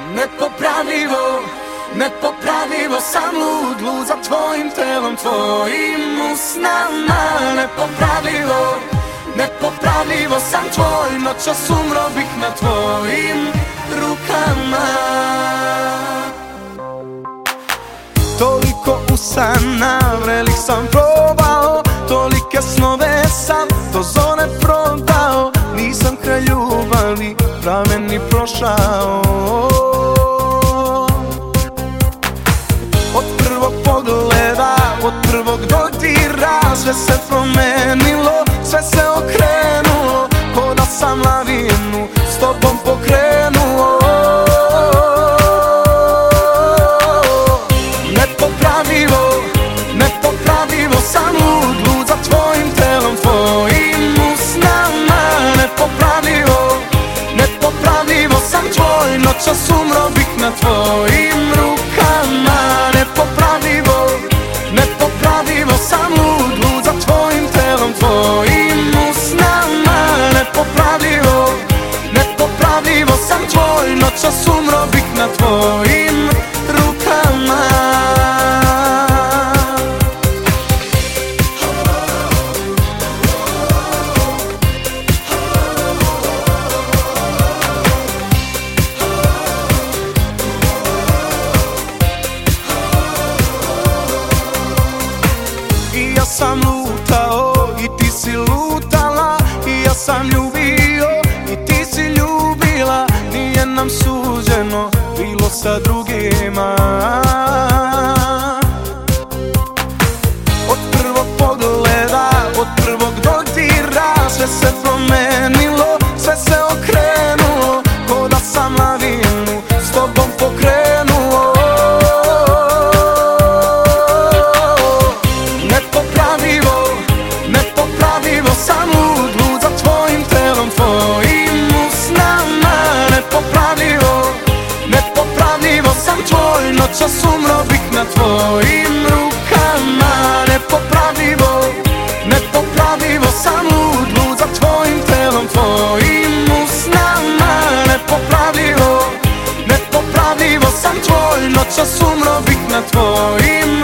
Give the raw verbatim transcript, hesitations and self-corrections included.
Nepopravljivo, nepopravljivo sam lud, lud za tvojim telom, tvojim usnama. Nepopravljivo, nepopravljivo sam tvoj, noćas umro bih na tvojim rukama. Toliko usana, vrelih sam probao, tolike snove sam do zone prodao. Nisam kraj ljubavi prave ni prošao. Od prvog pogleda, od prvog dodira, sve se promenilo, sve se okrenulo, ko da sam lavinu s tobom pokrenuo. Nepopravljivo, nepopravljivo sam lud, lud za tvojim telom, tvojim usnama. Nepopravljivo, nepopravljivo sam tvoj, noćas umro bih na tvojim rukama. Nepopravljivo, nepopravljivo sam lud, lud za tvojim telom, tvojim usnama. Nepopravljivo, nepopravljivo sam tvoj, noćas umro bih na tvojim rukama. I ja sam lutao i ti si lutala, i ja sam ljubio i ti si ljubila. Nije nam suđeno bilo sa drugima. Od prvog pogleda, od prvog dodira, sve se promenilo, sve se okrenulo, ko da sam lavinu s tobom pokrenuo. Nepopravljivo, nepopravljivo sam lud, lud za tvojim telom, tvojim usnama. Nepopravljivo, nepopravljivo sam tvoj, noćas umro bih na tvojim rukama. Nepopravljivo, nepopravljivo sam lud, lud za tvojim telom, tvojim usnama. Nepopravljivo, nepopravljivo sam tvoj, noćas umro bih na tvojim